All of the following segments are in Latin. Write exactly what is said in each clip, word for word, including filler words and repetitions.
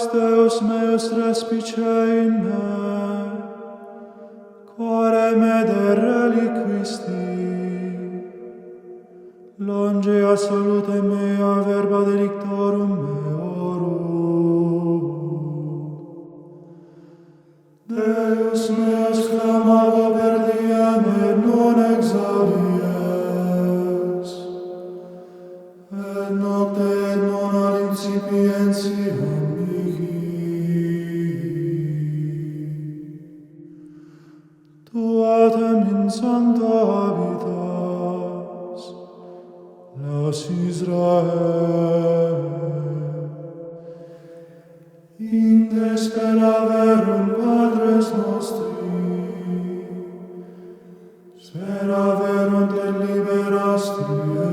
Deus meus respice in me, quare me de reliquisti, longea salute mea verba delictorum meorum. Deus meus clamavo per diem et non exaudies, et nocte et non ad incipientiam mihi. Tu autem in sancta habitas, laus Israel, in despera verum Patres nostri, spera verum te liberasti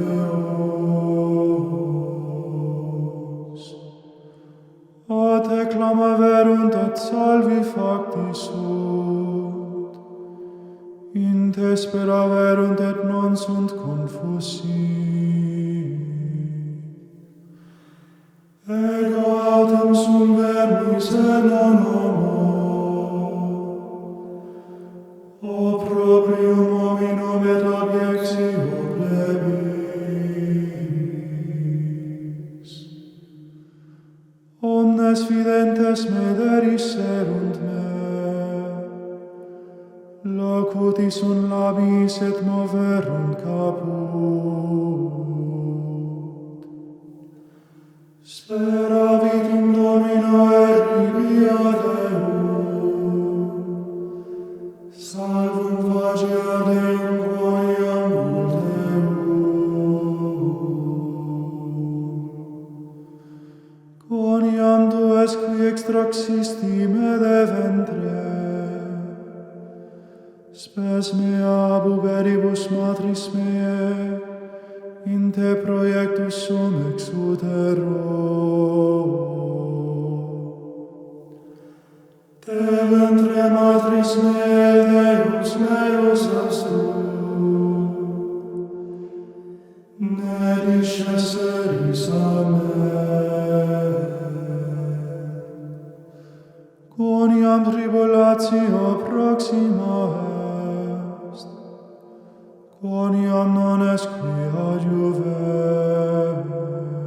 eos, a te clama verunt et salvi facti sunt, in te spera verunt et non sunt confusi. Ego autem sum vermis et non homo, opprobrium hominum et objectio plebis. Omnes videntes me derisserunt me, locuti sunt labis et moverunt caput. Speravitum Domino erribia Deum, salvum facea Deum quoniam Deum. Quoniam tu es qui extraxisti me de ventre, spes mea ab uberibus matris meae, in te proiectus sum ex utero. Te ventre matris meae Deus meus est tu, ne discesseris a me. Quoniam tribulatio proxima est, quoniam non est qui adjuvet,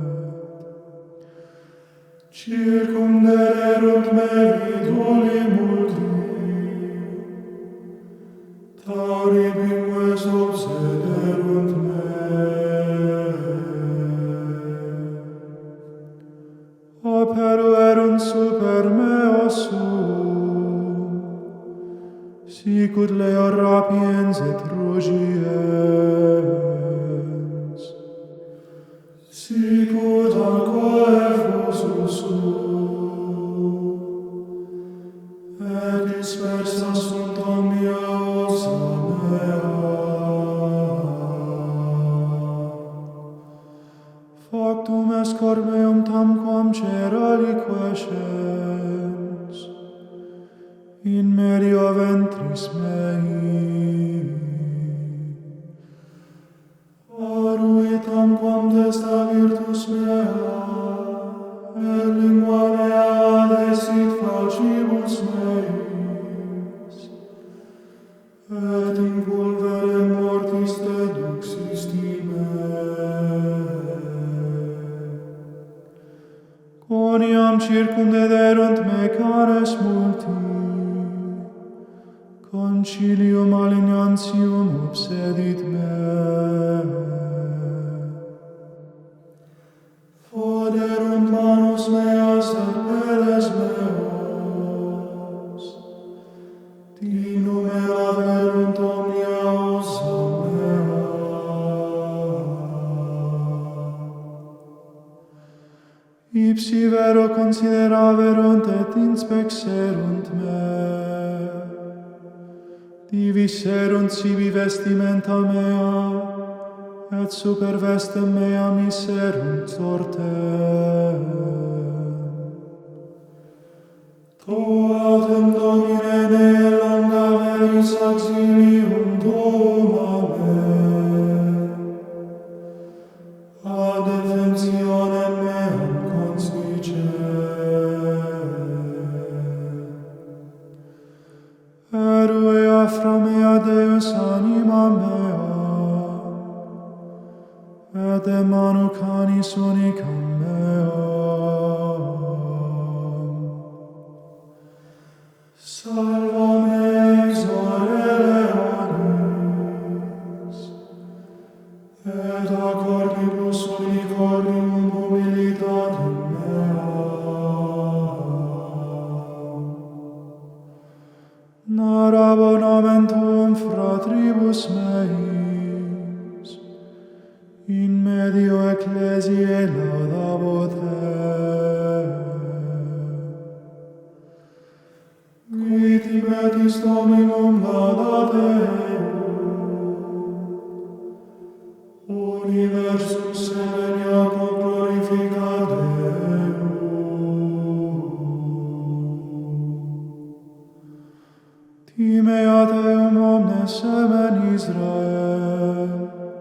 circumdererunt me viduli multi, tauri pingues obsederunt me. Operuerunt super meo sum, sicut leo rapiens et rugiens, sicut aquae fusus sum, et dispersa sunt omnia ossa mea. Factum est cor meum tamquam cera liquescens, in medio ventris mei. Arui tamquam testa virtus mea, et lingua mea adesit facibus meis, et in pulvere mortis deduxisti me. Quoniam circumdederunt me cares multi, concilium alignantium obsedit me. Foderunt manus meas et pedes meos, dinum eraverunt omnia ossa mea. Ipsi vero consideraverunt et inspexerunt me, diviserunt sibi vestimenta mea, et super vestem mea miserunt sortem. Tu autem Domine ne longa veris auxilium tuum a me, a defensionem meam conspice. spectara mea Deus anima mea, et de manu canis unicam meam. Salva me exorere annis, et accordibus unicordium humilitatem meam. Nara bonam tuum fratribus meis, in medio ecclesiae laudabo te. Qui tibetis Dominum laudate eum, universum semen Iacob glorificat eum. Timeat eum omnes semen Israel,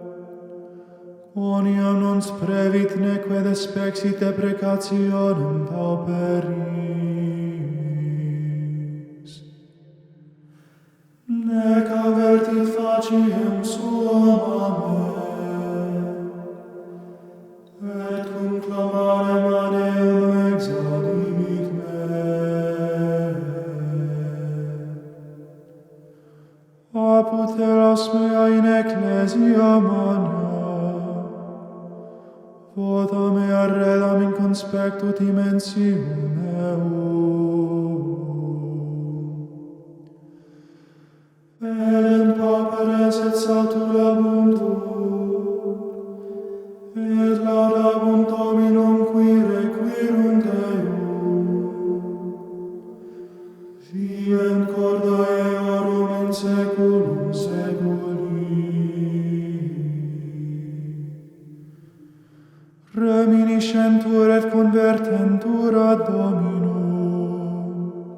quoniam non sprevit neque despexit deprecationem pauperis, nec avertit faciem suam amen, et cum clamarem ad eum exaudimit me. Apud eras mea in ecclesia magna, vota mea redam in conspectu dimensium eum. Vedent pauperes et satulabuntur, et laudabunt Dominum qui requirunt eum. Vivent corda eorum in saeculum saeculi. Reminiscentur et convertentur ad Dominum,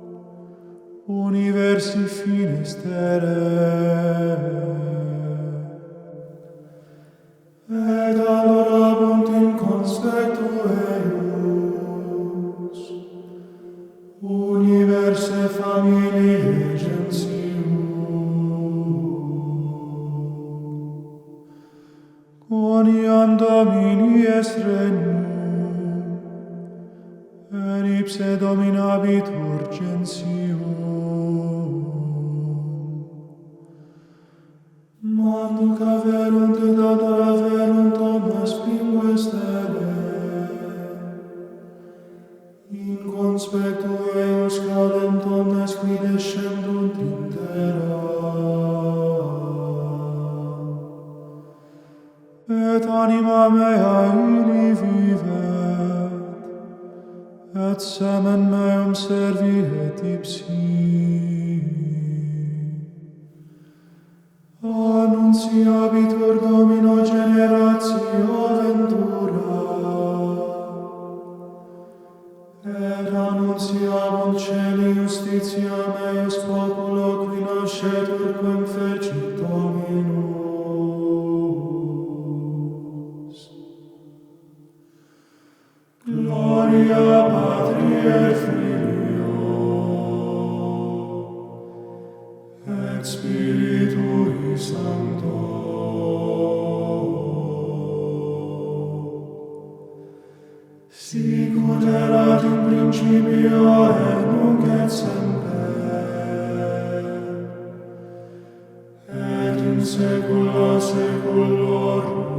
universi finis terrae. Et adorabunt in conspectu eius, universae familiae gentium. Quoniam Domini est regnum, et ipse dominabitur gentium. Manduc averunt et adoraverunt omnes pingues terrae, in conspectu eius cadent omnes qui descendunt in terra. Et anima mea illi vivet, et semen meum serviet ipsi. Annunciabitur Domino generatio ventura, et annunciabunt celi justitia meus populo qui nascetur quem fecit Dominus. Gloria Patri et Filio et Spiritui Sancto, sicut erat in principio et nunc et semper, et in saecula saeculorum.